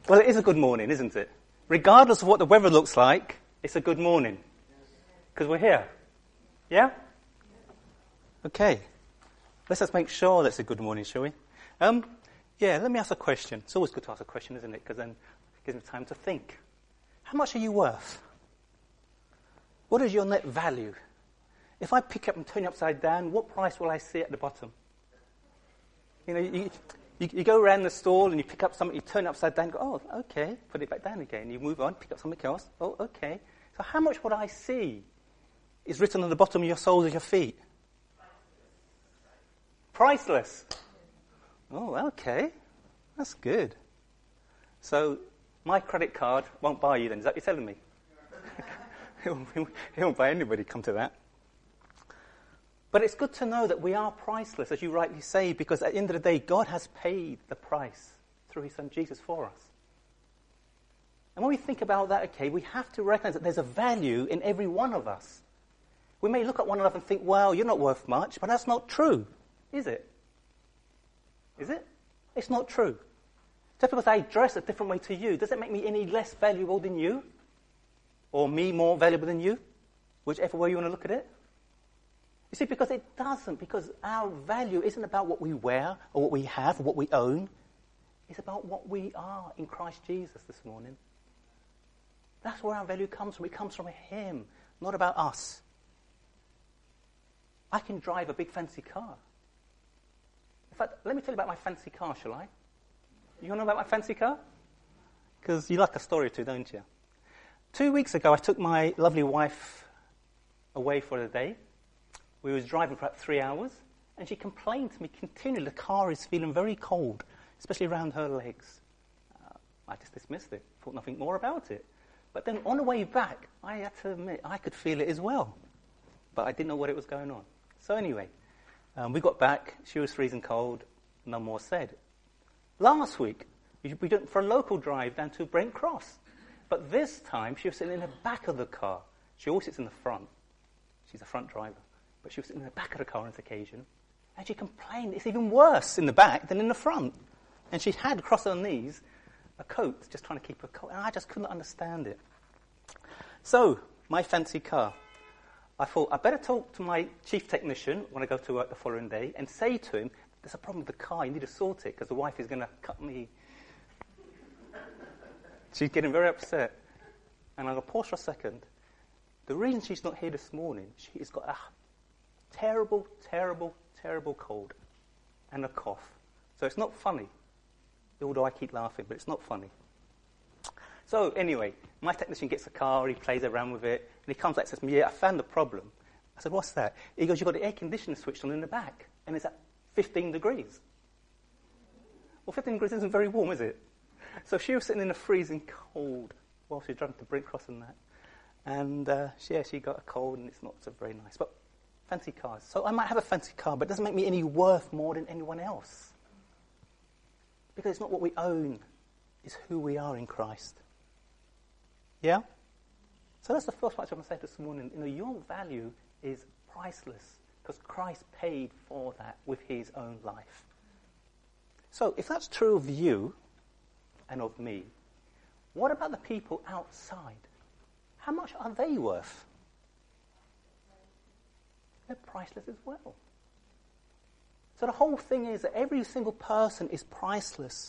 Well, it is a good morning, isn't it? Regardless of what the weather looks like, it's a good morning. Because we're here. Yeah? Okay. Let's just make sure that it's a good morning, shall we? Let me ask a question. It's always good to ask a question, isn't it? Because then it gives me time to think. How much are you worth? What is your net value? If I pick up and turn you upside down, what price will I see at the bottom? You know, you go around the stall and you pick up something, you turn it upside down, and go, oh, okay, put it back down again. You move on, pick up something else. Oh, okay. So how much would I see is written on the bottom of your soles of your feet? Priceless. Oh, okay. That's good. So my credit card won't buy you then. Is that what you're telling me? It won't buy anybody, come to that. But it's good to know that we are priceless, as you rightly say, because at the end of the day, God has paid the price through his son Jesus for us. And when we think about that, okay, we have to recognize that there's a value in every one of us. We may look at one another and think, well, you're not worth much, but that's not true, is it? Is it? It's not true. Just because I dress a different way to you, does it make me any less valuable than you? Or me more valuable than you? Whichever way you want to look at it. You see, because it doesn't, because our value isn't about what we wear or what we have or what we own. It's about what we are in Christ Jesus this morning. That's where our value comes from. It comes from him, not about us. I can drive a big fancy car. In fact, let me tell you about my fancy car, shall I? You want to know about my fancy car? Because you like a story or two, don't you? 2 weeks ago, I took my lovely wife away for the day. We was driving for about 3 hours, and she complained to me continually, the car is feeling very cold, especially around her legs. I just dismissed it, thought nothing more about it. But then on the way back, I had to admit, I could feel it as well. But I didn't know what was going on. So anyway, we got back, she was freezing cold, no more said. Last week, we went for a local drive down to Brent Cross. But this time, she was sitting in the back of the car. She always sits in the front. She's a front driver. But she was sitting in the back of the car on this occasion. And she complained it's even worse in the back than in the front. And she had across her knees a coat, just trying to keep her coat. And I just couldn't understand it. So, my fancy car. I thought, I better talk to my chief technician when I go to work the following day and say to him, there's a problem with the car, you need to sort it because the wife is going to cut me. She's getting very upset. And I'm going to pause for a second. The reason she's not here this morning, she's got a terrible, terrible, terrible cold and a cough. So it's not funny. Although I keep laughing, but it's not funny. So anyway, my technician gets the car, he plays around with it, and he comes back and says to me, yeah, I found the problem. I said, what's that? He goes, you've got the air conditioner switched on in the back, and it's at 15 degrees. Well, 15 degrees isn't very warm, is it? So she was sitting in the freezing cold while she was driving to Brent Cross and that. And she got a cold, and it's not so very nice. But fancy cars. So I might have a fancy car, but it doesn't make me any worth more than anyone else. Because it's not what we own, it's who we are in Christ. Yeah? So that's the first part I want to say this morning. You know, your value is priceless because Christ paid for that with his own life. So if that's true of you and of me, what about the people outside? How much are they worth? They're priceless as well. So the whole thing is that every single person is priceless.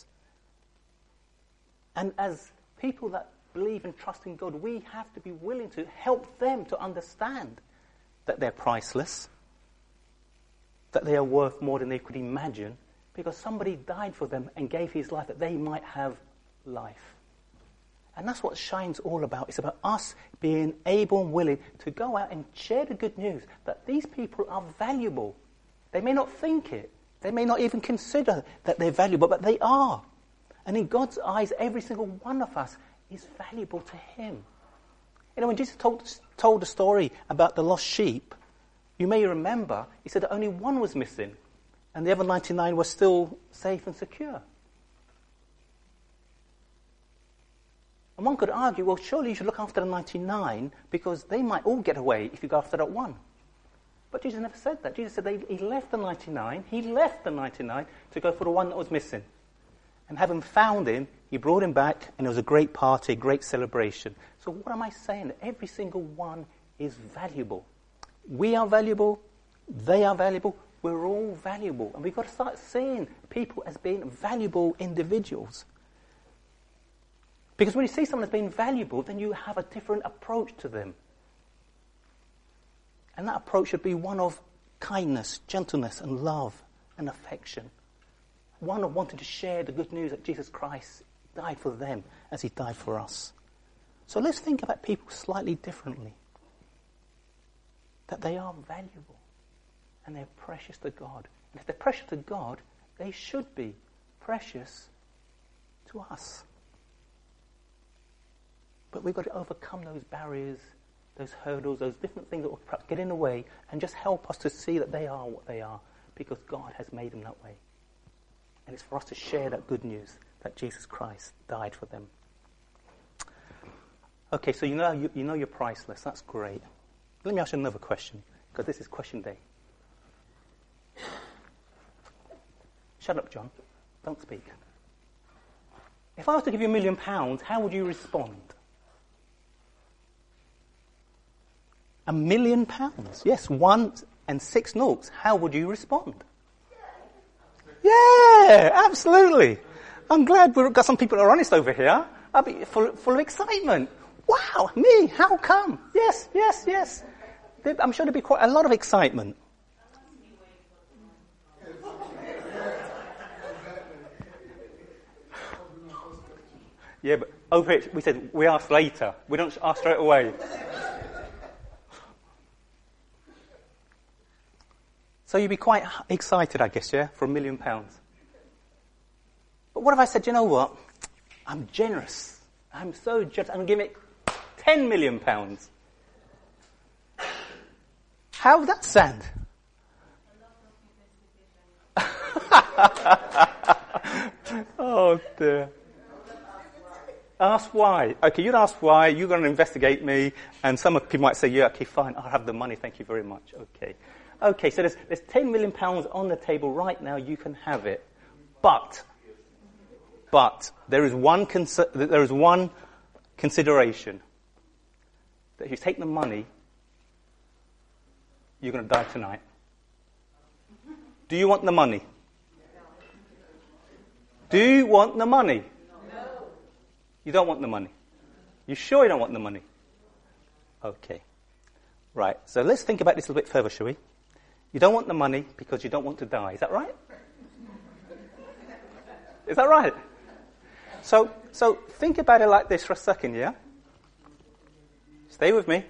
And as people that believe and trust in God, we have to be willing to help them to understand that they're priceless, that they are worth more than they could imagine, because somebody died for them and gave his life that they might have life. And that's what Shine's all about. It's about us being able and willing to go out and share the good news that these people are valuable. They may not think it. They may not even consider that they're valuable, but they are. And in God's eyes, every single one of us is valuable to him. You know, when Jesus told the story about the lost sheep, you may remember, he said that only one was missing, and the other 99 were still safe and secure. And one could argue, well, surely you should look after the 99 because they might all get away if you go after that one. But Jesus never said that. Jesus said he left the 99, he left the 99 to go for the one that was missing. And having found him, he brought him back, and it was a great party, a great celebration. So what am I saying? That every single one is valuable. We are valuable. They are valuable. We're all valuable. And we've got to start seeing people as being valuable individuals. Because when you see someone as being valuable, then you have a different approach to them. And that approach should be one of kindness, gentleness, and love and affection. One of wanting to share the good news that Jesus Christ died for them as he died for us. So let's think about people slightly differently. That they are valuable and they're precious to God. And if they're precious to God, they should be precious to us. But we've got to overcome those barriers, those hurdles, those different things that will perhaps get in the way, and just help us to see that they are what they are because God has made them that way. And it's for us to share that good news that Jesus Christ died for them. Okay, so you know you're priceless. That's great. Let me ask you another question, because this is question day. Shut up, John. Don't speak. If I was to give you £1 million, how would you respond? £1 million? Yes, 1 and 6 noughts. How would you respond? Yeah, absolutely. I'm glad we've got some people that are honest over here. I'll be full of excitement. Wow, me? How come? Yes. I'm sure there'll be quite a lot of excitement. Yeah, but over here we said we ask later. We don't ask straight away. So you'd be quite excited, I guess, yeah, for £1 million. But what if I said, you know what? I'm generous. I'm so generous. I'm going to give it £10 million. How would that sound? Oh, dear. Ask why. Okay, you'd ask why. You're going to investigate me. And some people might say, yeah, okay, fine. I'll have the money. Thank you very much. Okay, so there's £10 million on the table right now. You can have it. But there is one consideration. That if you take the money, you're going to die tonight. Do you want the money? Do you want the money? No. You don't want the money? You sure you don't want the money? Okay. Right, so let's think about this a little bit further, shall we? You don't want the money because you don't want to die. Is that right? Is that right? So think about it like this for a second, yeah? Stay with me.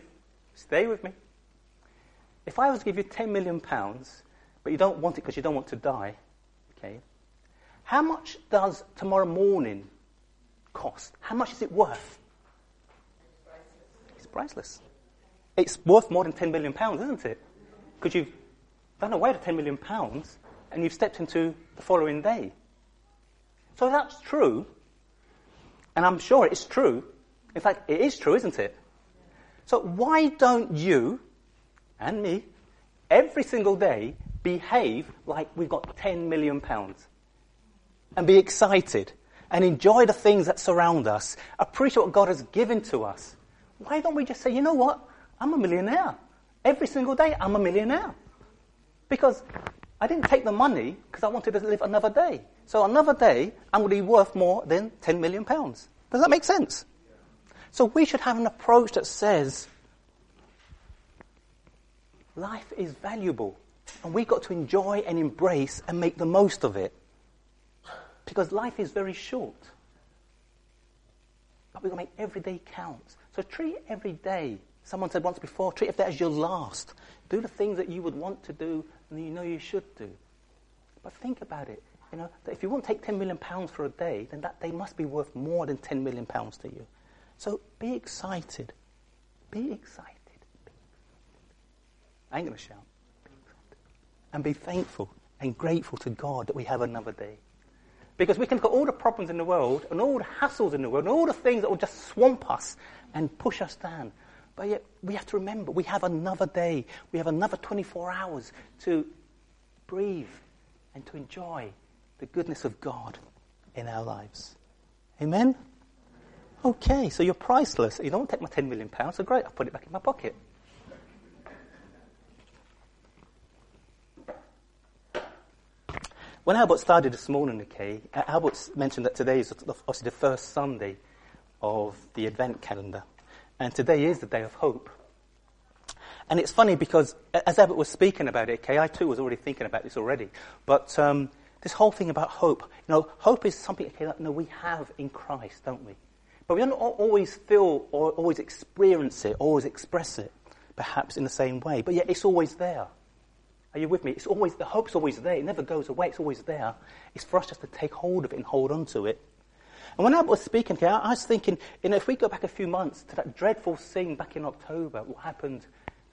If I was to give you £10 million, but you don't want it because you don't want to die, okay? How much does tomorrow morning cost? How much is it worth? It's priceless. It's worth more than £10 million, isn't it? Because you've done away with £10 million and you've stepped into the following day. So that's true, and I'm sure it's true. In fact, it is true, isn't it? So why don't you and me every single day behave like we've got £10 million and be excited and enjoy the things that surround us, appreciate what God has given to us? Why don't we just say, you know what, I'm a millionaire. Every single day I'm a millionaire. Because I didn't take the money because I wanted to live another day. So another day I'm going to be worth more than £10 million. Does that make sense? So we should have an approach that says life is valuable and we've got to enjoy and embrace and make the most of it. Because life is very short. But we've got to make every day count. So treat every day. Someone said once before, treat every day as your last. Do the things that you would want to do and you know you should do. But think about it. You know, that if you won't take £10 million for a day, then that day must be worth more than £10 million to you. So be excited. Be excited. I ain't going to shout. Be excited. And be thankful and grateful to God that we have another day. Because we can look at all the problems in the world and all the hassles in the world and all the things that will just swamp us and push us down. But yet we have to remember we have another day. We have another 24 hours to breathe and to enjoy the goodness of God in our lives. Amen? Okay, so you're priceless. You don't want to take my £10 million, so great, I'll put it back in my pocket. When Albert started this morning, okay, Albert mentioned that today is obviously the first Sunday of the Advent calendar. And today is the day of hope. And it's funny because as Albert was speaking about it, okay, I too was already thinking about this already. But this whole thing about hope, hope is something, okay, that we have in Christ, don't we? But we don't always feel or always experience it, always express it, perhaps in the same way. But yet it's always there. Are you with me? It's always, the hope's always there. It never goes away. It's always there. It's for us just to take hold of it and hold on to it. And when I was speaking to you, I was thinking, if we go back a few months to that dreadful scene back in October, what happened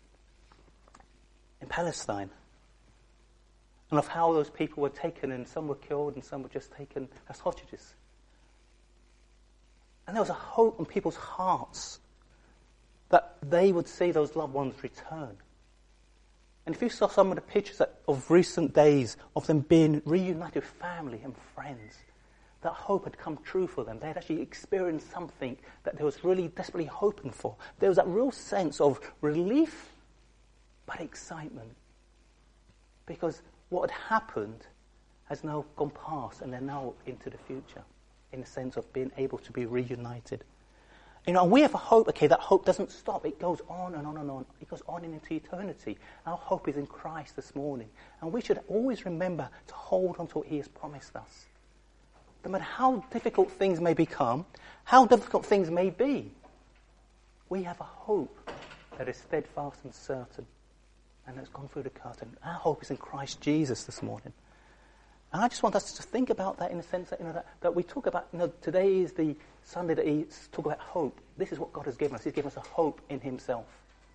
in Palestine, and of how those people were taken and some were killed and some were just taken as hostages. And there was a hope in people's hearts that they would see those loved ones return. And if you saw some of the pictures of recent days of them being reunited with family and friends, that hope had come true for them. They had actually experienced something that they was really desperately hoping for. There was that real sense of relief, but excitement. Because what had happened has now gone past and they're now into the future in the sense of being able to be reunited. And we have a hope, okay, that hope doesn't stop. It goes on and on and on. It goes on into eternity. Our hope is in Christ this morning. And we should always remember to hold on to what he has promised us. No matter how difficult things may become, how difficult things may be, we have a hope that is steadfast and certain and has gone through the curtain. Our hope is in Christ Jesus this morning. And I just want us to think about that in the sense that, that we talk about, today is the Sunday that we talk about hope. This is what God has given us. He's given us a hope in himself.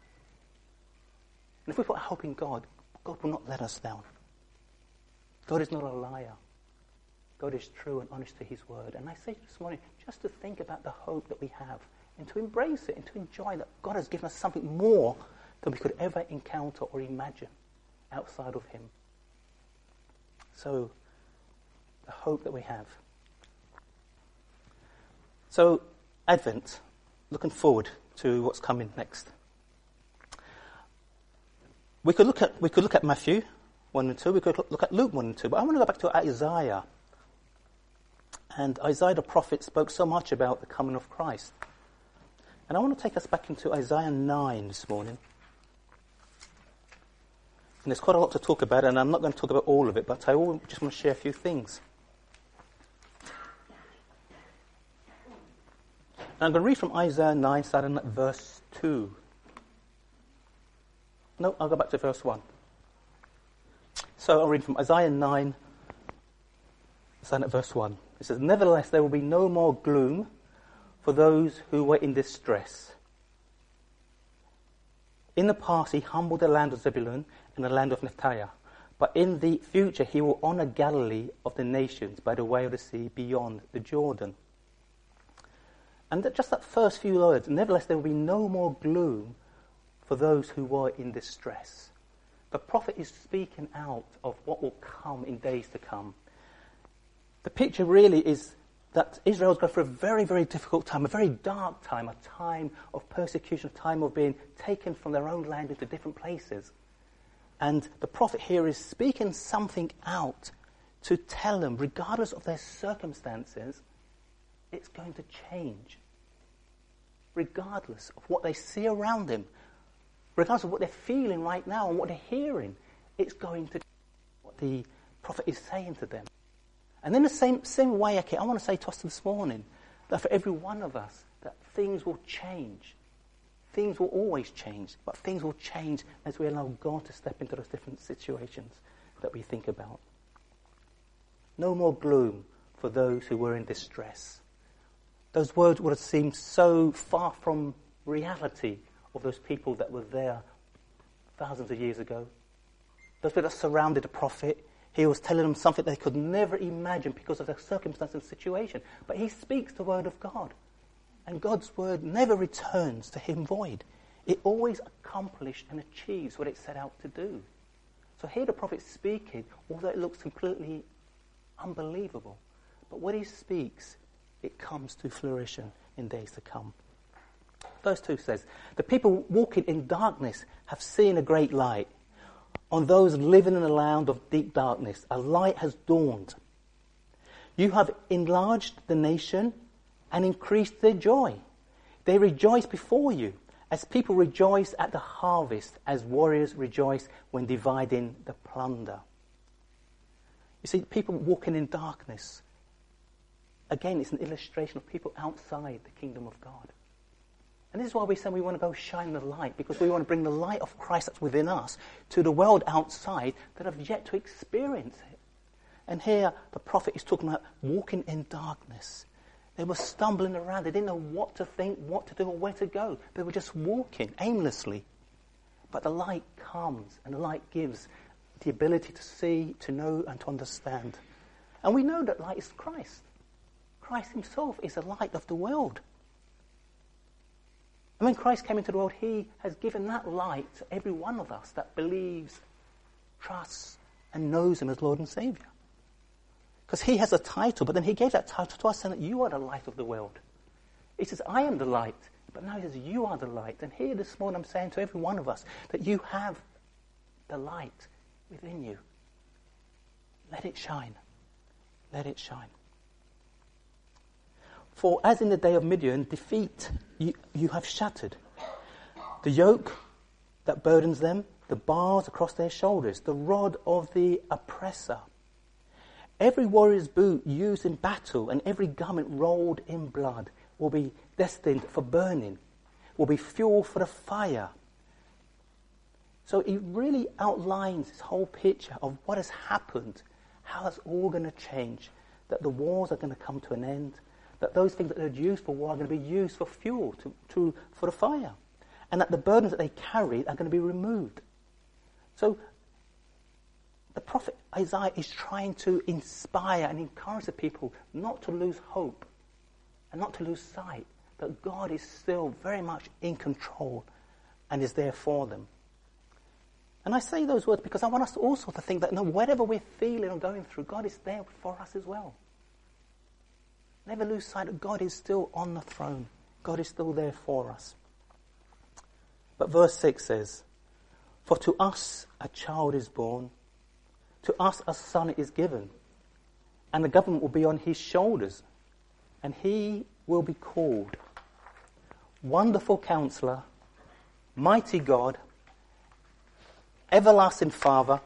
And if we put our hope in God, God will not let us down. God is not a liar. God is true and honest to his word. And I say this morning, just to think about the hope that we have and to embrace it and to enjoy that God has given us something more than we could ever encounter or imagine outside of him. So, the hope that we have. So, Advent, looking forward to what's coming next. We could look at Matthew 1 and 2, we could look at Luke 1 and 2, but I want to go back to Isaiah. And Isaiah the prophet spoke so much about the coming of Christ. And I want to take us back into Isaiah 9 this morning. And there's quite a lot to talk about, and I'm not going to talk about all of it, but I just want to share a few things. And I'm going to read from Isaiah 9, starting at verse 2. No, I'll go back to verse 1. So I'll read from Isaiah 9, starting at verse 1. It says, "Nevertheless, there will be no more gloom for those who were in distress. In the past, he humbled the land of Zebulun and the land of Naphtali. But in the future, he will honor Galilee of the nations by the way of the sea beyond the Jordan." And just that first few words, nevertheless, there will be no more gloom for those who were in distress. The prophet is speaking out of what will come in days to come. The picture really is that Israel's going through a very, very difficult time, a very dark time, a time of persecution, a time of being taken from their own land into different places. And the prophet here is speaking something out to tell them, regardless of their circumstances, it's going to change. Regardless of what they see around them, regardless of what they're feeling right now and what they're hearing, it's going to change what the prophet is saying to them. And in the same way, okay, I want to say to us this morning that for every one of us, that things will change. Things will always change, but things will change as we allow God to step into those different situations that we think about. No more gloom for those who were in distress. Those words would have seemed so far from reality of those people that were there thousands of years ago. Those people that surrounded the prophet. He was telling them something they could never imagine because of their circumstance and situation. But he speaks the word of God. And God's word never returns to him void. It always accomplished and achieves what it set out to do. So here the prophet's speaking, although it looks completely unbelievable. But what he speaks, it comes to fruition in days to come. Verse 2 says, the people walking in darkness have seen a great light. On those living in a land of deep darkness, a light has dawned. You have enlarged the nation and increased their joy. They rejoice before you, as people rejoice at the harvest, as warriors rejoice when dividing the plunder. You see, people walking in darkness, again, it's an illustration of people outside the kingdom of God. And this is why we say we want to go shine the light, because we want to bring the light of Christ that's within us to the world outside that have yet to experience it. And here the prophet is talking about walking in darkness. They were stumbling around. They didn't know what to think, what to do, or where to go. They were just walking aimlessly. But the light comes, and the light gives the ability to see, to know, and to understand. And we know that light is Christ. Christ himself is the light of the world. And when Christ came into the world, he has given that light to every one of us that believes, trusts, and knows him as Lord and Saviour. Because he has a title, but then he gave that title to us, saying that you are the light of the world. He says, I am the light, but now he says, you are the light. And here this morning I'm saying to every one of us that you have the light within you. Let it shine. Let it shine. For as in the day of Midian, defeat you have shattered. The yoke that burdens them, the bars across their shoulders, the rod of the oppressor. Every warrior's boot used in battle and every garment rolled in blood will be destined for burning, will be fuel for the fire. So he really outlines this whole picture of what has happened, how it's all going to change, that the wars are going to come to an end, that those things that are used for war are going to be used for fuel, for the fire, and that the burdens that they carry are going to be removed. So the prophet Isaiah is trying to inspire and encourage the people not to lose hope and not to lose sight that God is still very much in control and is there for them. And I say those words because I want us also to think that no, whatever we're feeling or going through, God is there for us as well. Never lose sight that God is still on the throne. God is still there for us. But verse 6 says, for to us a child is born, to us a son is given, and the government will be on his shoulders, and he will be called Wonderful Counselor, Mighty God, Everlasting Father,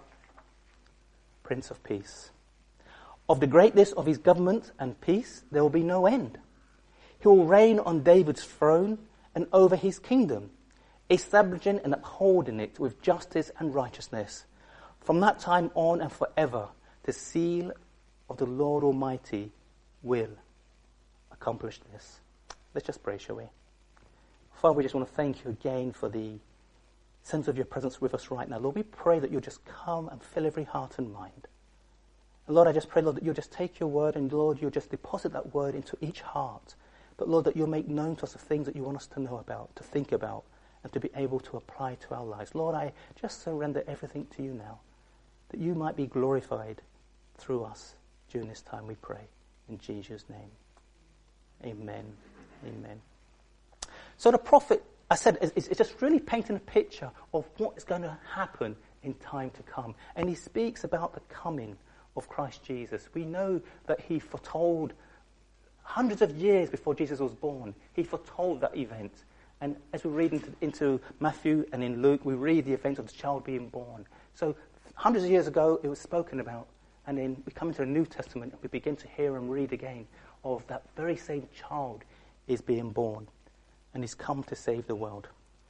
Prince of Peace. Of the greatness of his government and peace there will be no end. He will reign on David's throne and over his kingdom, establishing and upholding it with justice and righteousness. From that time on and forever, the seal of the Lord Almighty will accomplish this. Let's just pray, shall we? Father, we just want to thank you again for the sense of your presence with us right now. Lord, we pray that you'll just come and fill every heart and mind. And Lord, I just pray, Lord, that you'll just take your word and, Lord, you'll just deposit that word into each heart. But, Lord, that you'll make known to us the things that you want us to know about, to think about, and to be able to apply to our lives. Lord, I just surrender everything to you now, that you might be glorified through us during this time, we pray. In Jesus' name. Amen. Amen. So the prophet, I said, is just really painting a picture of what is going to happen in time to come. And he speaks about the coming of Christ Jesus. We know that he foretold hundreds of years before Jesus was born. He foretold that event. And as we read into Matthew and in Luke, we read the event of the child being born. So hundreds of years ago, it was spoken about. And then we come into the New Testament and we begin to hear and read again of that very same child is being born. And he's come to save the world.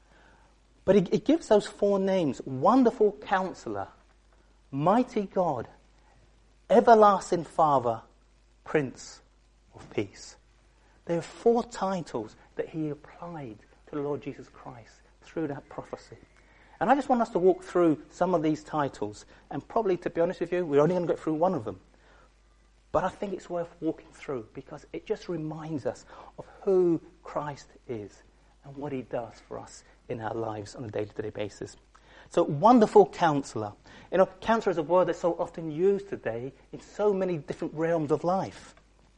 But it gives those four names: Wonderful Counselor, Mighty God, Everlasting Father, Prince of Peace. There are four titles that he applied to the Lord Jesus Christ through that prophecy. And I just want us to walk through some of these titles. And probably, to be honest with you, we're only going to go through one of them. But I think it's worth walking through because it just reminds us of who Christ is and what he does for us in our lives on a day-to-day basis. So, Wonderful Counselor. You know, counselor is a word that's so often used today in so many different realms of life.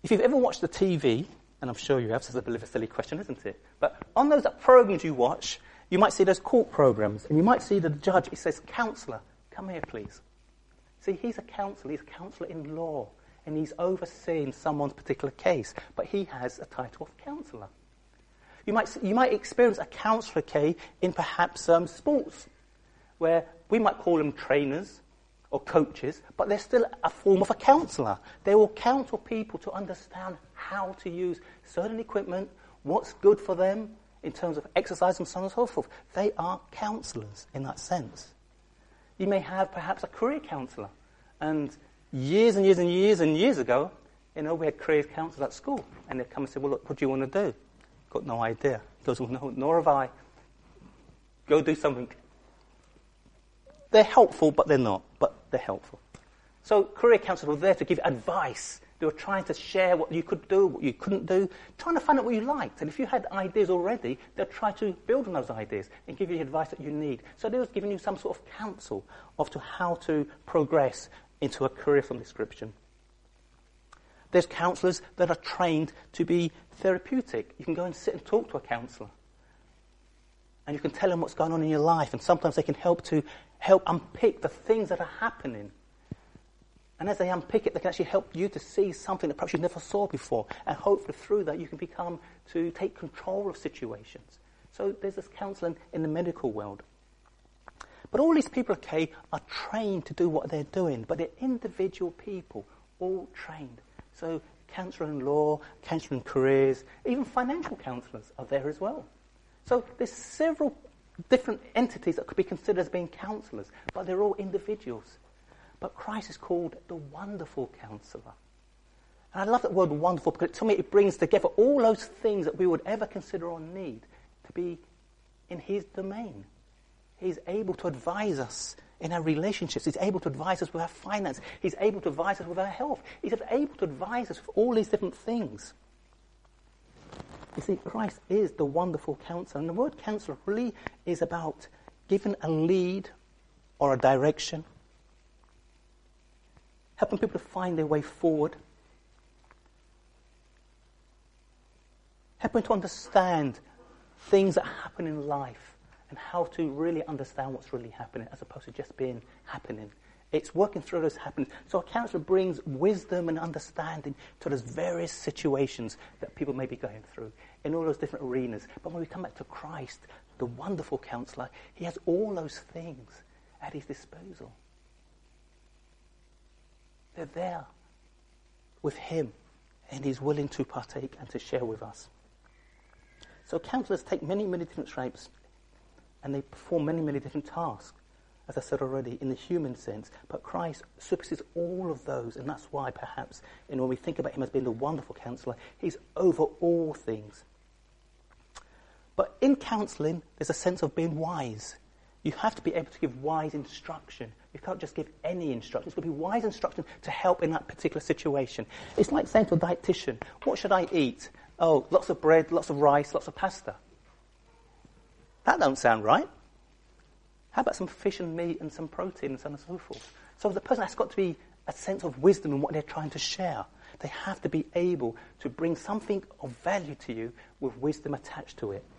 If you've ever watched the TV, and I'm sure you have, so it's a bit of a silly question, isn't it? But on those programs you watch, you might see those court programs, and you might see the judge, it says, counsellor, come here, please. See, he's a counsellor in law, and he's overseeing someone's particular case, but he has a title of counsellor. You might experience a counsellor, okay, in perhaps sports, where we might call them trainers or coaches, but they're still a form of a counsellor. They will counsel people to understand how to use certain equipment, what's good for them in terms of exercise and so on and so forth. They are counsellors in that sense. You may have perhaps a career counsellor, and years and years and years and years ago, we had career counsellors at school, and they'd come and say, well, look, what do you want to do? Got no idea. He goes, well, no, nor have I. Go do something. They're helpful, but they're not. But they're helpful. So career counsellors were there to give advice. They were trying to share what you could do, what you couldn't do, trying to find out what you liked. And if you had ideas already, they'd try to build on those ideas and give you the advice that you need. So they was giving you some sort of counsel of to how to progress into a career of some description. There's counsellors that are trained to be therapeutic. You can go and sit and talk to a counsellor. And you can tell them what's going on in your life. And sometimes they can help unpick the things that are happening. And as they unpick it, they can actually help you to see something that perhaps you never saw before. And hopefully through that you can become to take control of situations. So there's this counselling in the medical world. But all these people, okay, are trained to do what they're doing. But they're individual people, all trained. So counsellor in law, counsellor in careers, even financial counsellors are there as well. So there's several different entities that could be considered as being counsellors, but they're all individuals. But Christ is called the Wonderful Counselor. And I love that word wonderful because to me it brings together all those things that we would ever consider or need to be in his domain. He's able to advise us in our relationships. He's able to advise us with our finance. He's able to advise us with our health. He's able to advise us with all these different things. You see, Christ is the Wonderful Counselor. And the word counselor really is about giving a lead or a direction, helping people to find their way forward, helping to understand things that happen in life and how to really understand what's really happening as opposed to just being happening. It's working through those happenings. So a counselor brings wisdom and understanding to those various situations that people may be going through in all those different arenas. But when we come back to Christ, the Wonderful Counselor, he has all those things at his disposal. They're there with him, and he's willing to partake and to share with us. So counselors take many, many different shapes, and they perform many, many different tasks, as I said already, in the human sense. But Christ supersedes all of those, and that's why perhaps, when we think about him as being the Wonderful Counselor, he's over all things. But in counselling, there's a sense of being wise. You have to be able to give wise instruction. You can't just give any instruction. It's got to be wise instruction to help in that particular situation. It's like saying to a dietitian, what should I eat? Oh, lots of bread, lots of rice, lots of pasta. That don't sound right. How about some fish and meat and some protein and so on and so forth? So the person has got to be a sense of wisdom in what they're trying to share. They have to be able to bring something of value to you with wisdom attached to it.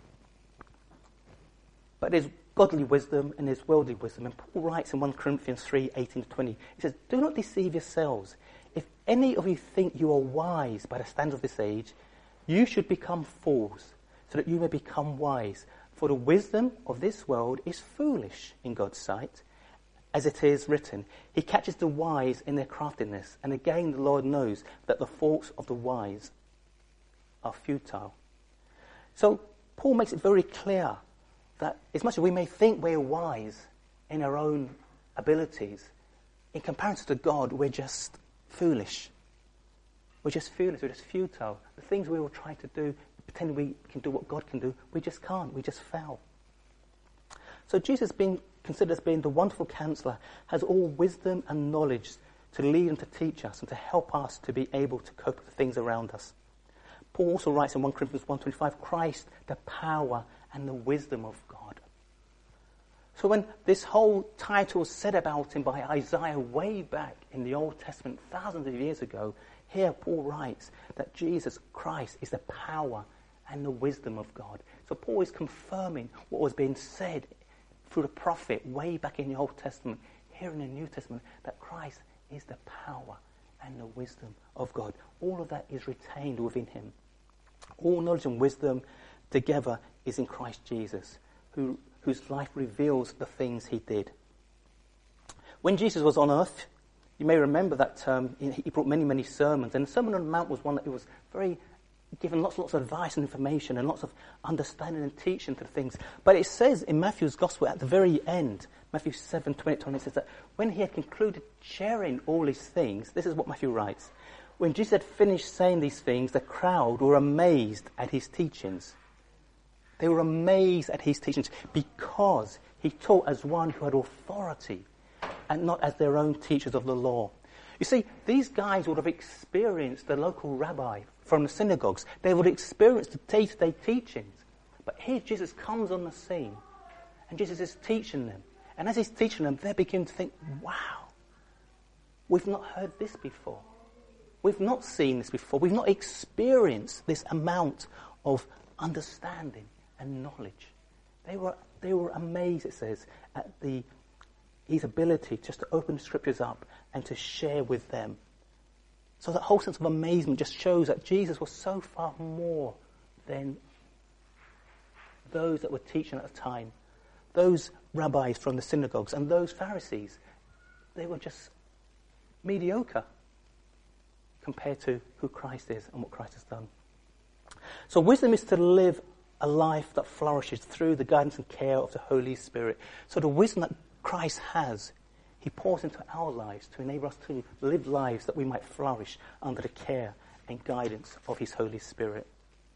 But there's godly wisdom and there's worldly wisdom. And Paul writes in 1 Corinthians 3:18-20, he says, do not deceive yourselves. If any of you think you are wise by the standards of this age, you should become fools, so that you may become wise. For the wisdom of this world is foolish in God's sight, as it is written, he catches the wise in their craftiness. And again the Lord knows that the thoughts of the wise are futile. So Paul makes it very clear that as much as we may think we're wise in our own abilities, in comparison to God, we're just foolish. We're just foolish, we're just futile. The things we will try to do, pretending we can do what God can do, we just can't, we just fail. So Jesus, being considered as being the Wonderful Counselor, has all wisdom and knowledge to lead and to teach us and to help us to be able to cope with the things around us. Paul also writes in 1 Corinthians 1:25, Christ, the power and the wisdom of God. So when this whole title was said about him by Isaiah way back in the Old Testament, thousands of years ago, Here Paul writes that Jesus Christ is the power and the wisdom of God. So Paul is confirming what was being said through the prophet way back in the Old Testament, here in the New Testament, that Christ is the power and the wisdom of God. All of that is retained within him. All knowledge and wisdom together is in Christ Jesus, whose life reveals the things he did. When Jesus was on earth, you may remember that he brought many, many sermons, and the Sermon on the Mount was one that was very given lots of advice and information and lots of understanding and teaching to the things. But it says in Matthew's Gospel at the very end, Matthew 7:20, it says that when he had concluded sharing all these things, this is what Matthew writes, when Jesus had finished saying these things, the crowd were amazed at his teachings. They were amazed at his teachings because he taught as one who had authority and not as their own teachers of the law. You see, these guys would have experienced the local rabbi from the synagogues. They would have experienced the day-to-day teachings. But here Jesus comes on the scene and Jesus is teaching them. And as he's teaching them, they begin to think, wow, we've not heard this before. We've not seen this before. We've not experienced this amount of understanding and knowledge. They were amazed, it says, at his ability just to open the scriptures up and to share with them. So that whole sense of amazement just shows that Jesus was so far more than those that were teaching at the time. Those rabbis from the synagogues and those Pharisees, they were just mediocre compared to who Christ is and what Christ has done. So wisdom is to live a life that flourishes through the guidance and care of the Holy Spirit. So the wisdom that Christ has, he pours into our lives to enable us to live lives that we might flourish under the care and guidance of his Holy Spirit.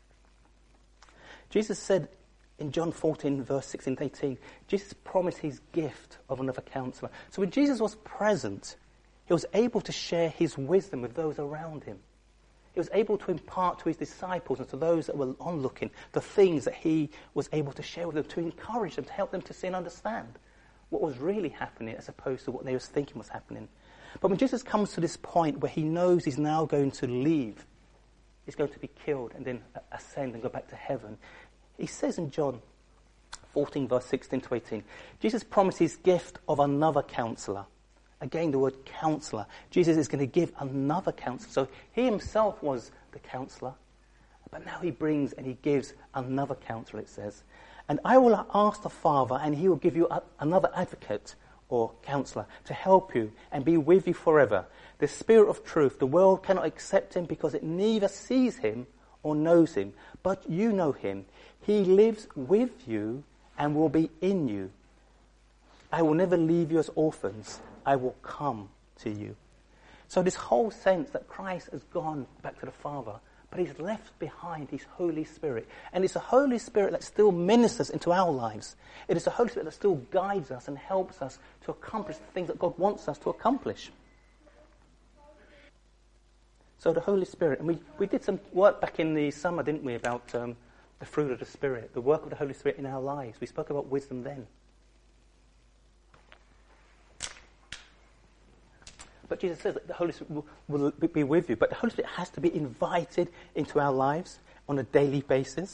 Jesus said in John 14, verse 16 to 18, Jesus promised his gift of another counselor. So when Jesus was present, he was able to share his wisdom with those around him. He was able to impart to his disciples and to those that were onlooking the things that he was able to share with them, to encourage them, to help them to see and understand what was really happening as opposed to what they was thinking was happening. But when Jesus comes to this point where he knows he's now going to leave, he's going to be killed and then ascend and go back to heaven, he says in John 14, verse 16 to 18, Jesus promised his gift of another counselor. Again, the word counselor. Jesus is going to give another counselor. So he himself was the counselor, but now he brings and he gives another counselor, it says. And I will ask the Father, and he will give you another advocate or counselor to help you and be with you forever. The Spirit of truth. The world cannot accept him because it neither sees him or knows him. But you know him. He lives with you and will be in you. I will never leave you as orphans. I will come to you. So this whole sense that Christ has gone back to the Father, but he's left behind his Holy Spirit. And it's the Holy Spirit that still ministers into our lives. It is the Holy Spirit that still guides us and helps us to accomplish the things that God wants us to accomplish. So the Holy Spirit, and we did some work back in the summer, didn't we, about the fruit of the Spirit, the work of the Holy Spirit in our lives. We spoke about wisdom then. But Jesus says that the Holy Spirit will be with you. But the Holy Spirit has to be invited into our lives on a daily basis.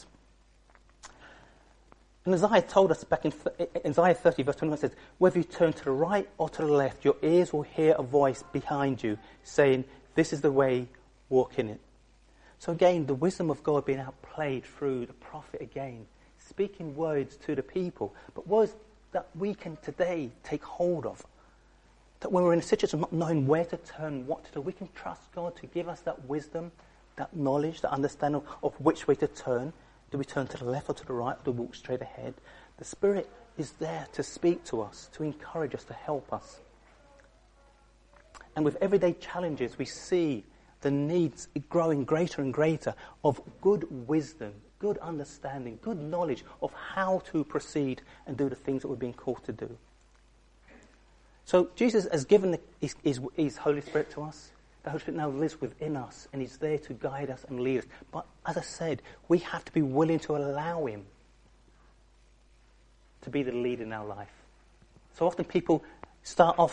And Isaiah told us back in Isaiah 30, verse 21, says, whether you turn to the right or to the left, your ears will hear a voice behind you saying, this is the way, walk in it. So again, the wisdom of God being outplayed through the prophet again, speaking words to the people, but words that we can today take hold of. That when we're in a situation of not knowing where to turn, what to do, we can trust God to give us that wisdom, that knowledge, that understanding of which way to turn. Do we turn to the left or to the right, or do we walk straight ahead? The Spirit is there to speak to us, to encourage us, to help us. And with everyday challenges, we see the needs growing greater and greater of good wisdom, good understanding, good knowledge of how to proceed and do the things that we're being called to do. So Jesus has given his Holy Spirit to us. The Holy Spirit now lives within us and he's there to guide us and lead us. But as I said, we have to be willing to allow him to be the lead in our life. So often people start off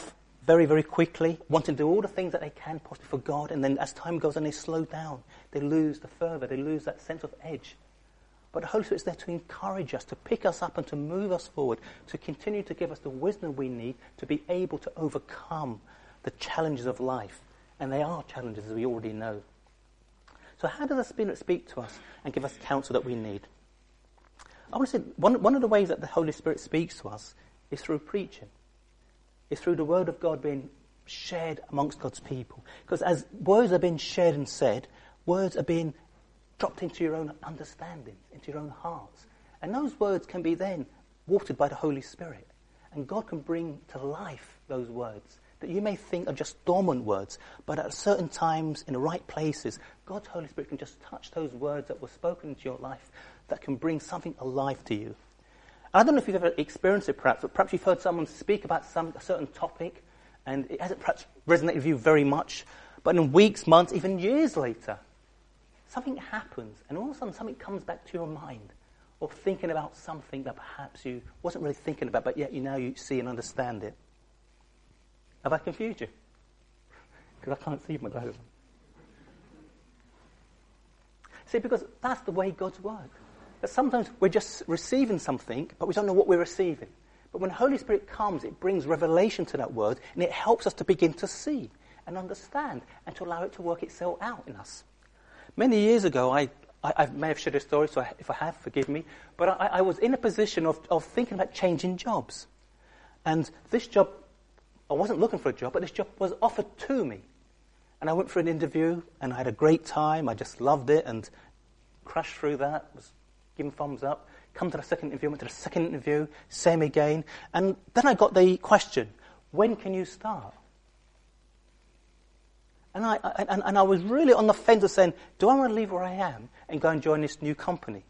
very, very quickly, wanting to do all the things that they can possibly for God, and then as time goes on, they slow down. They lose the fervour, they lose that sense of edge. But the Holy Spirit is there to encourage us, to pick us up and to move us forward, to continue to give us the wisdom we need to be able to overcome the challenges of life. And they are challenges, as we already know. So how does the Spirit speak to us and give us counsel that we need? I want to say one of the ways that the Holy Spirit speaks to us is through preaching. It's through the Word of God being shared amongst God's people. Because as words are being shared and said, words are being dropped into your own understanding, into your own hearts. And those words can be then watered by the Holy Spirit. And God can bring to life those words that you may think are just dormant words, but at certain times, in the right places, God's Holy Spirit can just touch those words that were spoken into your life that can bring something alive to you. I don't know if you've ever experienced it perhaps, but perhaps you've heard someone speak about a certain topic and it hasn't perhaps resonated with you very much, but in weeks, months, even years later, something happens and all of a sudden something comes back to your mind or thinking about something that perhaps you wasn't really thinking about, but yet you see and understand it. Have I confused you? Because I can't see my glasses. See, because that's the way God's work. That sometimes we're just receiving something, but we don't know what we're receiving. But when the Holy Spirit comes, it brings revelation to that word, and it helps us to begin to see and understand and to allow it to work itself out in us. Many years ago, I may have shared a story, so if I have, forgive me, but I was in a position of thinking about changing jobs. And this job, I wasn't looking for a job, but this job was offered to me. And I went for an interview, and I had a great time. I just loved it and crashed through that, was given thumbs up, come to the second interview, went to the second interview, same again. And then I got the question, when can you start? And I was really on the fence of saying, do I want to leave where I am and go and join this new company?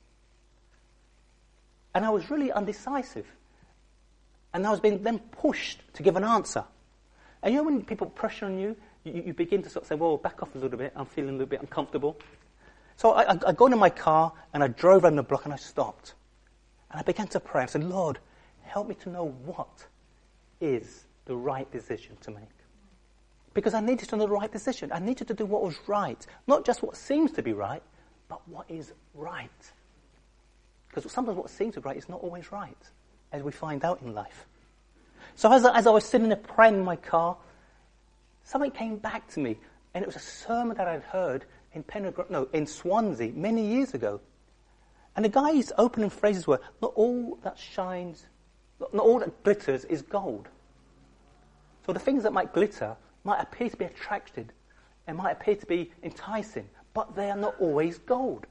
And I was really undecisive. And I was being then pushed to give an answer. And when people pressure on you, you begin to sort of say, well, back off a little bit, I'm feeling a little bit uncomfortable. So I got into my car and I drove around the block and I stopped. And I began to pray. I said, Lord, help me to know what is the right decision to make. Because I needed to know the right decision. I needed to do what was right. Not just what seems to be right, but what is right. Because sometimes what seems to be right is not always right, as we find out in life. So as I was sitting there praying in my car, something came back to me. And it was a sermon that I'd heard in Swansea many years ago. And the guy's opening phrases were, not all that shines, not all that glitters is gold. So the things that might glitter might appear to be attractive and might appear to be enticing, but they are not always gold.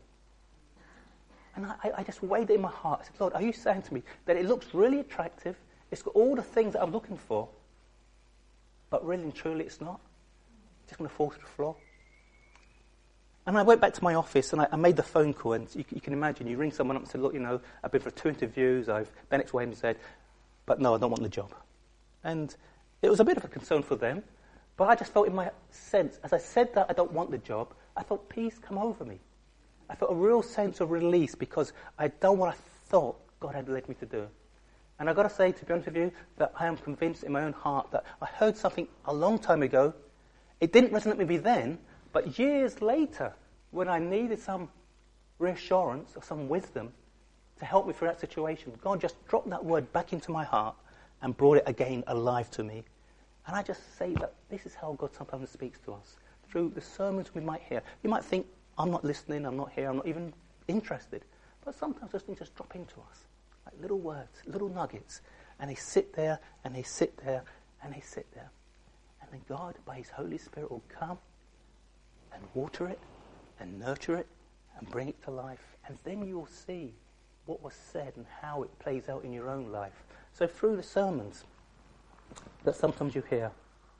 And I just weighed it in my heart. I said, Lord, are you saying to me that it looks really attractive, it's got all the things that I'm looking for, but really and truly it's not? It's just going to fall to the floor? And I went back to my office and I made the phone call, and you can imagine, you ring someone up and say, look, I've been for 2 interviews, I've been X, Y, and Z, but no, I don't want the job. And it was a bit of a concern for them, but I just felt in my sense, as I said that I don't want the job, I felt peace come over me. I felt a real sense of release because I'd done what I thought God had led me to do. And I've got to say, to be honest with you, that I am convinced in my own heart that I heard something a long time ago. It didn't resonate with me then, but years later, when I needed some reassurance or some wisdom to help me through that situation, God just dropped that word back into my heart and brought it again alive to me. And I just say that this is how God sometimes speaks to us, through the sermons we might hear. You might think, I'm not listening, I'm not here, I'm not even interested. But sometimes those things just drop into us, like little words, little nuggets. And they sit there, and they sit there, and they sit there. And then God, by His Holy Spirit, will come and water it, and nurture it, and bring it to life. And then you will see what was said and how it plays out in your own life. So through the sermons that sometimes you hear,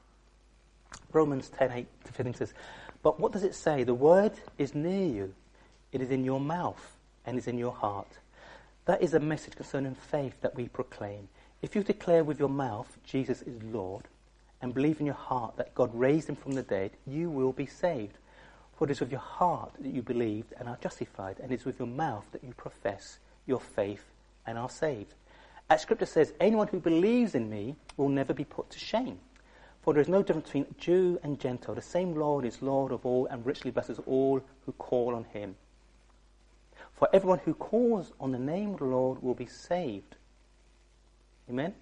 Romans 10:8-15 says, but what does it say? The word is near you. It is in your mouth and is in your heart. That is a message concerning faith that we proclaim. If you declare with your mouth Jesus is Lord and believe in your heart that God raised him from the dead, you will be saved. For it is with your heart that you believed and are justified, and it is with your mouth that you profess your faith and are saved. As Scripture says, anyone who believes in me will never be put to shame. For there is no difference between Jew and Gentile. The same Lord is Lord of all and richly blesses all who call on him. For everyone who calls on the name of the Lord will be saved. Amen?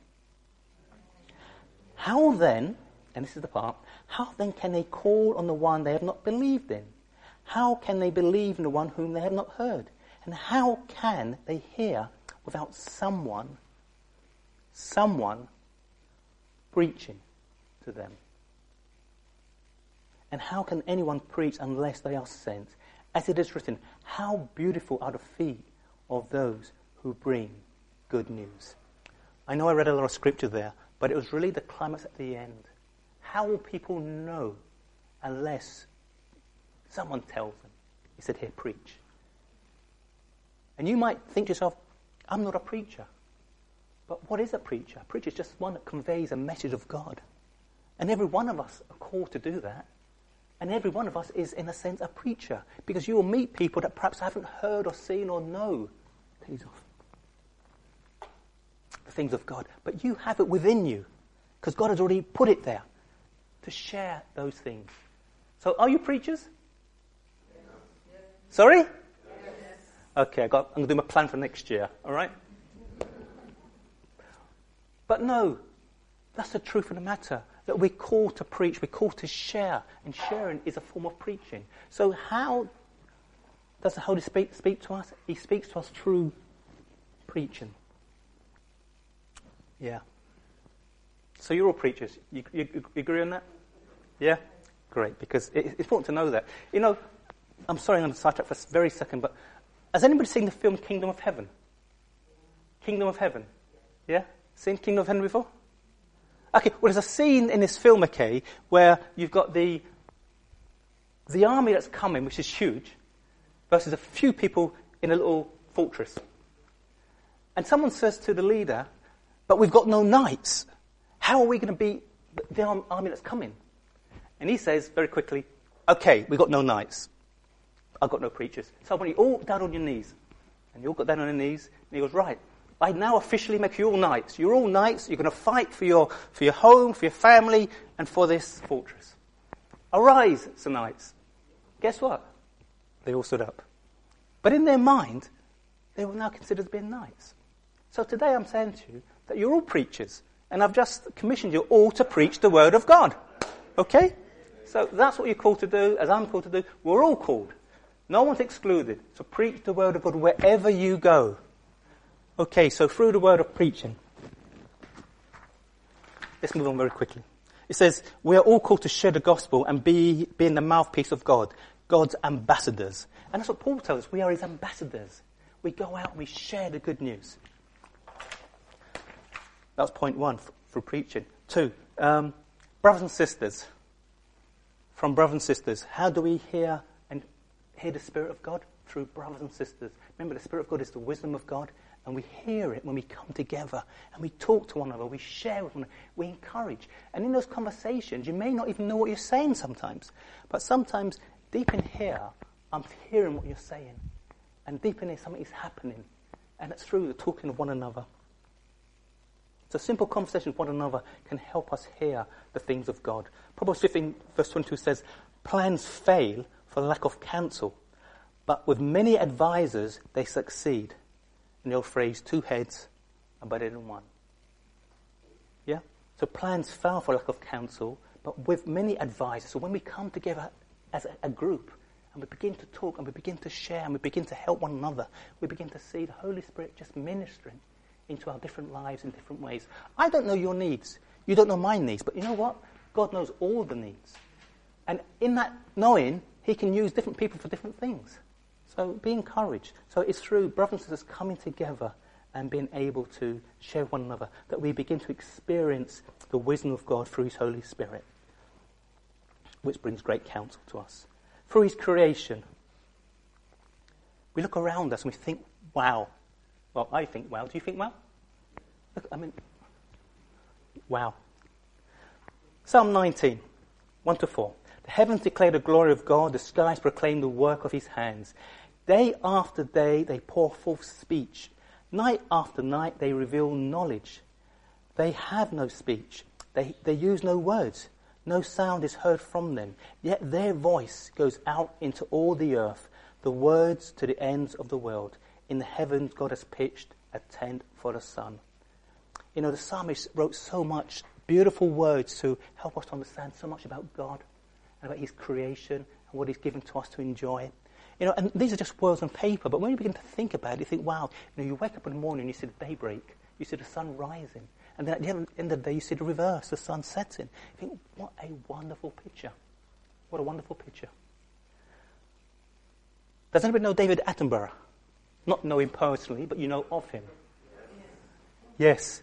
How then, and this is the part, how then can they call on the one they have not believed in? How can they believe in the one whom they have not heard? And how can they hear without someone preaching to them? And how can anyone preach unless they are sent? As it is written, how beautiful are the feet of those who bring good news. I know I read a lot of scripture there, but it was really the climax at the end. How will people know unless someone tells them? He said, here, preach. And you might think to yourself, I'm not a preacher. But what is a preacher? A preacher is just one that conveys a message of God. And every one of us are called to do that. And every one of us is, in a sense, a preacher. Because you will meet people that perhaps haven't heard or seen or know these the things of God. But you have it within you. Because God has already put it there to share those things. So are you preachers? Yes. Sorry? Yes. Okay, I'm going to do my plan for next year. All right? But no, that's the truth of the matter. That we're called to preach, we're called to share, and sharing is a form of preaching. So how does the Holy Spirit speak to us? He speaks to us through preaching. Yeah. So you're all preachers. You agree on that? Yeah? Great, because it's important to know that. You know, I'm sorry I'm going to sidetrack for a very second, but has anybody seen the film Kingdom of Heaven? Kingdom of Heaven? Yeah? Seen Kingdom of Heaven before? Okay, well, there's a scene in this film, okay, where you've got the army that's coming, which is huge, versus a few people in a little fortress. And someone says to the leader, but we've got no knights. How are we going to beat the army that's coming? And he says very quickly, okay, we've got no knights. I've got no preachers. So I want you all down on your knees. And you all got down on your knees, and he goes, right. I now officially make you all knights. You're all knights. You're going to fight for your home, for your family, and for this fortress. Arise, Sir Knights. Guess what? They all stood up. But in their mind, they were now considered being knights. So today I'm saying to you that you're all preachers, and I've just commissioned you all to preach the word of God. Okay? So that's what you're called to do, as I'm called to do. We're all called. No one's excluded. So preach the word of God wherever you go. Okay, so through the word of preaching. Let's move on very quickly. It says, we are all called to share the gospel and be in the mouthpiece of God, God's ambassadors. And that's what Paul tells us. We are his ambassadors. We go out and we share the good news. That's point one for preaching. 2, brothers and sisters. From brothers and sisters, how do we hear the Spirit of God? Through brothers and sisters. Remember, the Spirit of God is the wisdom of God. And we hear it when we come together and we talk to one another, we share with one another, we encourage. And in those conversations, you may not even know what you're saying sometimes. But sometimes, deep in here, I'm hearing what you're saying. And deep in here, something is happening. And it's through the talking of one another. So simple conversation with one another can help us hear the things of God. Proverbs 15, verse 22 says, plans fail for lack of counsel, but with many advisors they succeed. In the old phrase, 2 heads are better than 1. Yeah? So plans fail for lack of counsel, but with many advisors. So when we come together as a group, and we begin to talk, and we begin to share, and we begin to help one another, we begin to see the Holy Spirit just ministering into our different lives in different ways. I don't know your needs. You don't know my needs. But you know what? God knows all the needs. And in that knowing, he can use different people for different things. So be encouraged. So it's through brothers and sisters coming together and being able to share one another that we begin to experience the wisdom of God through his Holy Spirit, which brings great counsel to us. Through his creation, we look around us and we think, wow. Well, I think wow. Do you think wow? Look, wow. Psalm 19, 1-4. The heavens declare the glory of God, the skies proclaim the work of his hands. Day after day they pour forth speech. Night after night they reveal knowledge. They have no speech. They use no words. No sound is heard from them. Yet their voice goes out into all the earth, the words to the ends of the world. In the heavens God has pitched a tent for the sun. You know, the psalmist wrote so much beautiful words to help us to understand so much about God and about his creation and what he's given to us to enjoy. You know, and these are just words on paper, but when you begin to think about it, you think, wow, you know, you wake up in the morning and you see the daybreak, you see the sun rising, and then at the end of the day you see the reverse, the sun setting. You think, what a wonderful picture. What a wonderful picture. Does anybody know David Attenborough? Not know him personally, but you know of him. Yes.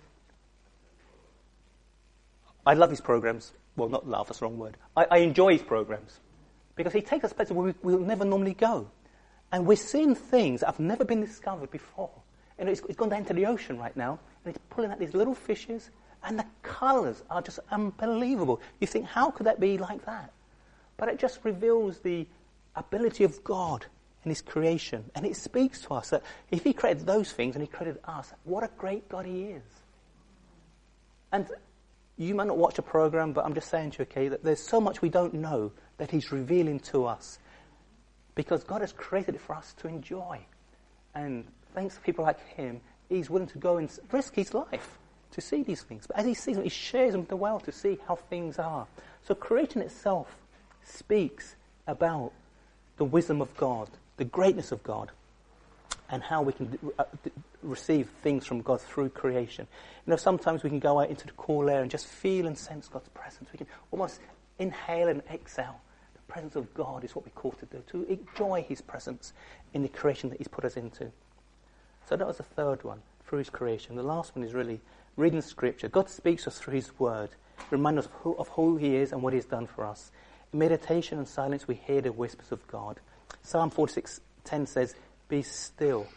I love his programs. Well, not love, that's the wrong word. I enjoy his programs. Because he takes us places where we'll never normally go. And we're seeing things that have never been discovered before. And it's gone down to the ocean right now, and it's pulling out these little fishes, and the colours are just unbelievable. You think, how could that be like that? But it just reveals the ability of God in his creation. And it speaks to us that if he created those things and he created us, what a great God he is. And you might not watch a program, but I'm just saying to you, okay, that there's so much we don't know that he's revealing to us. Because God has created it for us to enjoy. And thanks to people like him, he's willing to go and risk his life to see these things. But as he sees them, he shares them with the world to see how things are. So creation itself speaks about the wisdom of God, the greatness of God, and how we can receive things from God through creation. You know, sometimes we can go out into the cool air and just feel and sense God's presence. We can almost inhale and exhale. The presence of God is what we're called to do, to enjoy his presence in the creation that he's put us into. So that was the third one, through his creation. The last one is really reading Scripture. God speaks to us through his word, remind us of who he is and what he's done for us. In meditation and silence, we hear the whispers of God. Psalm 46:10 says, be still,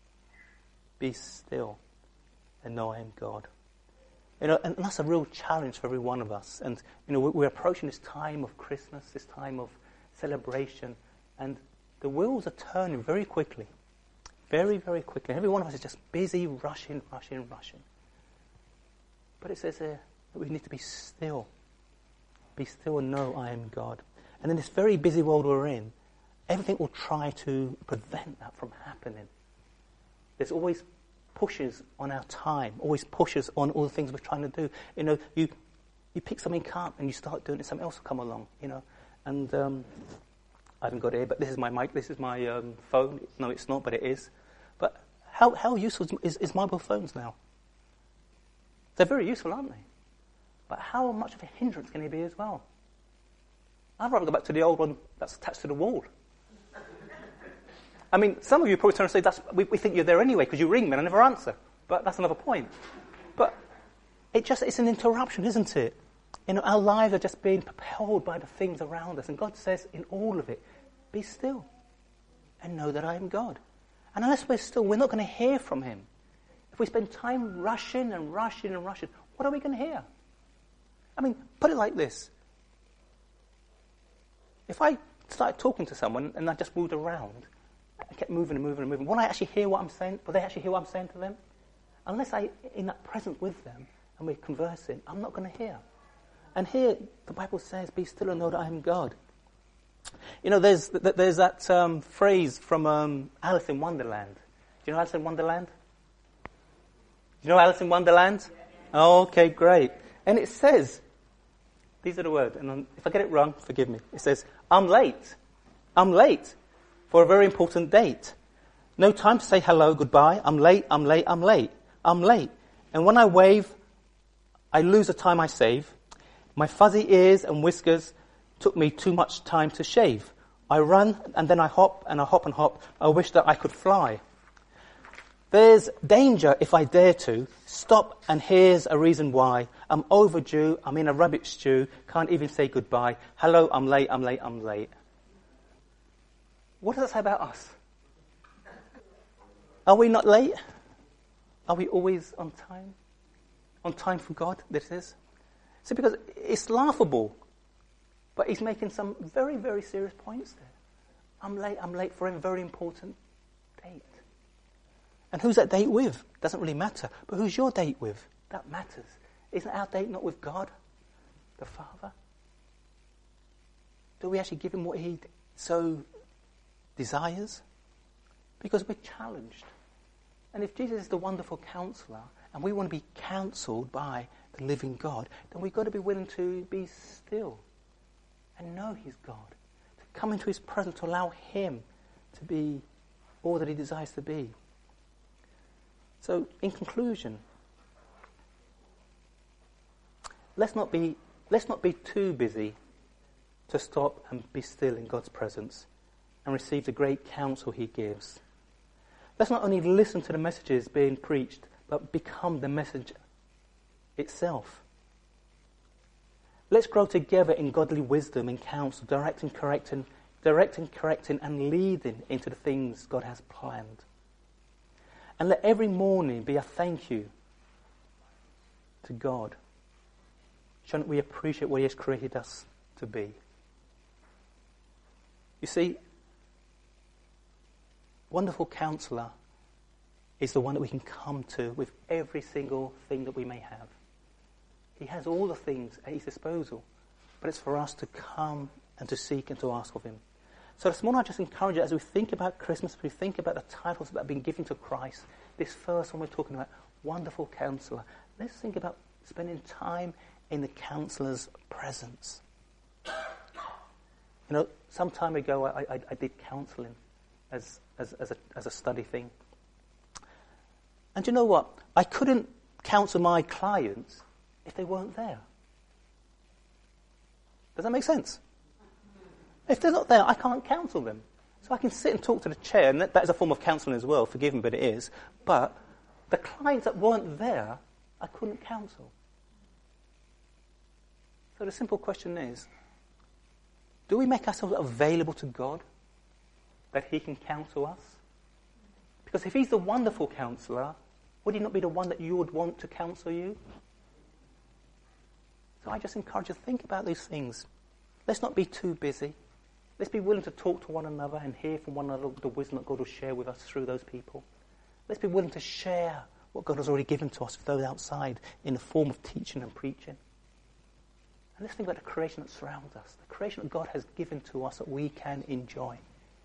and know I am God. You know, and that's a real challenge for every one of us. And, you know, we're approaching this time of Christmas, this time of celebration, and the wheels are turning very quickly. Very, very quickly. Every one of us is just busy, rushing. But it says here that we need to be still. Be still and know I am God. And in this very busy world we're in, everything will try to prevent that from happening. There's always pushes on our time, always pushes on all the things we're trying to do. You know, you pick something up and you start doing it, something else will come along, you know. And I haven't got it here, but this is my mic, this is my phone. No, it's not, but it is. But how useful is mobile phones now? They're very useful, aren't they? But how much of a hindrance can they be as well? I'd rather go back to the old one that's attached to the wall. I mean, some of you probably trying to say, we think you're there anyway because you ring me and I never answer. But that's another point. But it's an interruption, isn't it? You know, our lives are just being propelled by the things around us. And God says in all of it, be still and know that I am God. And unless we're still, we're not going to hear from him. If we spend time rushing, what are we going to hear? I mean, put it like this. If I started talking to someone and I just moved around, I kept moving, will I actually hear what I'm saying? Will they actually hear what I'm saying to them? Unless I'm in that presence with them and we're conversing, I'm not going to hear. And here, the Bible says, be still and know that I am God. You know, there's that phrase from Alice in Wonderland. Do you know Alice in Wonderland? Do you know Alice in Wonderland? Oh, okay, great. And it says, these are the words, and if I get it wrong, forgive me. It says, I'm late for a very important date. No time to say hello, goodbye. I'm late. And when I wave, I lose the time I save. My fuzzy ears and whiskers took me too much time to shave. I run and then I hop and I hop and hop. I wish that I could fly. There's danger if I dare to. Stop, and here's a reason why. I'm overdue, I'm in a rabbit stew, can't even say goodbye. Hello, I'm late. What does that say about us? Are we not late? Are we always on time? On time for God, this is? See, because it's laughable, but he's making some very, very serious points there. I'm late for a very important date. And who's that date with? Doesn't really matter. But who's your date with? That matters. Isn't our date not with God? the Father? Do we actually give him what he so desires? Because we're challenged. And if Jesus is the wonderful counselor, and we want to be counselled by the living God, then we've got to be willing to be still and know he's God. To come into his presence, to allow him to be all that he desires to be. So, in conclusion, let's not be too busy to stop and be still in God's presence and receive the great counsel he gives. Let's not only listen to the messages being preached, but become the message itself. Let's grow together in godly wisdom and counsel, directing, correcting, and leading into the things God has planned. And let every morning be a thank you to God. Shouldn't we appreciate what he has created us to be? You see, wonderful counselor is the one that we can come to with every single thing that we may have. He has all the things at his disposal, but it's for us to come and to seek and to ask of him. So this morning I just encourage you, as we think about Christmas, we think about the titles that have been given to Christ, this first one we're talking about, Wonderful Counselor. Let's think about spending time in the counselor's presence. You know, some time ago I did counselling as a study thing. And you know what? I couldn't counsel my clients if they weren't there. Does that make sense? If they're not there, I can't counsel them. So I can sit and talk to the chair, and that is a form of counselling as well, forgive me, but it is. But the clients that weren't there, I couldn't counsel. So the simple question is, do we make ourselves available to God that he can counsel us? Because if he's the wonderful counsellor, would he not be the one that you would want to counsel you? So I just encourage you to think about these things. Let's not be too busy. Let's be willing to talk to one another and hear from one another the wisdom that God will share with us through those people. Let's be willing to share what God has already given to us for those outside in the form of teaching and preaching. And let's think about the creation that surrounds us, the creation that God has given to us that we can enjoy.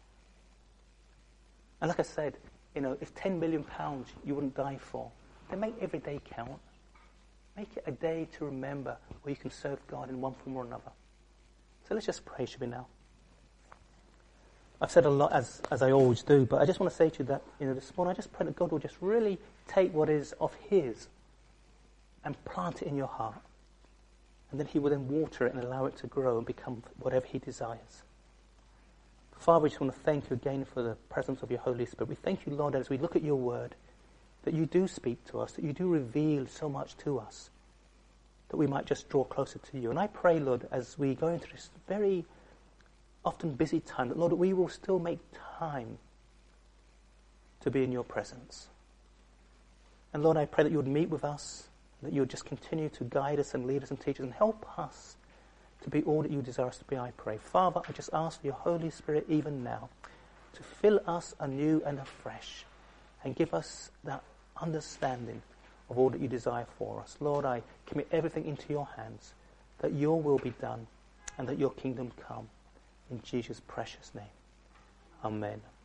And like I said, you know, if £10 million you wouldn't die for, then make every day count. Make it a day to remember where you can serve God in one form or another. So let's just pray, shall we now? I've said a lot, as I always do, but I just want to say to you that, you know, this morning I just pray that God will just really take what is of his and plant it in your heart. And then he will then water it and allow it to grow and become whatever he desires. Father, we just want to thank you again for the presence of your Holy Spirit. We thank you, Lord, as we look at your word, that you do speak to us, that you do reveal so much to us, that we might just draw closer to you. And I pray, Lord, as we go into this very often busy time, that, Lord, that we will still make time to be in your presence. And Lord, I pray that you would meet with us, that you would just continue to guide us and lead us and teach us and help us to be all that you desire us to be, I pray. Father, I just ask for your Holy Spirit even now to fill us anew and afresh and give us that understanding of all that you desire for us. Lord, I commit everything into your hands, that your will be done and that your kingdom come. In Jesus' precious name. Amen.